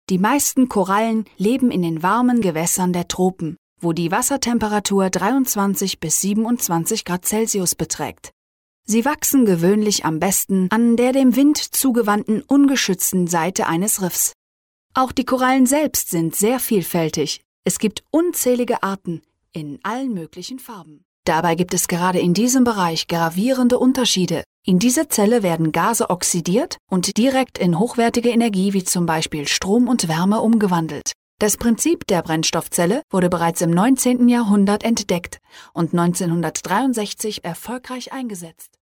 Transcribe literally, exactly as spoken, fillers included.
Die meisten Korallen leben in den warmen Gewässern der Tropen, wo die Wassertemperatur dreiundzwanzig bis siebenundzwanzig Grad Celsius beträgt. Sie wachsen gewöhnlich am besten an der dem Wind zugewandten ungeschützten Seite eines Riffs. Auch die Korallen selbst sind sehr vielfältig. Es gibt unzählige Arten in allen möglichen Farben. Dabei gibt es gerade in diesem Bereich gravierende Unterschiede. In dieser Zelle werden Gase oxidiert und direkt in hochwertige Energie wie zum Beispiel Strom und Wärme umgewandelt. Das Prinzip der Brennstoffzelle wurde bereits im neunzehnten Jahrhundert entdeckt und neunzehnhundertdreiundsechzig erfolgreich eingesetzt.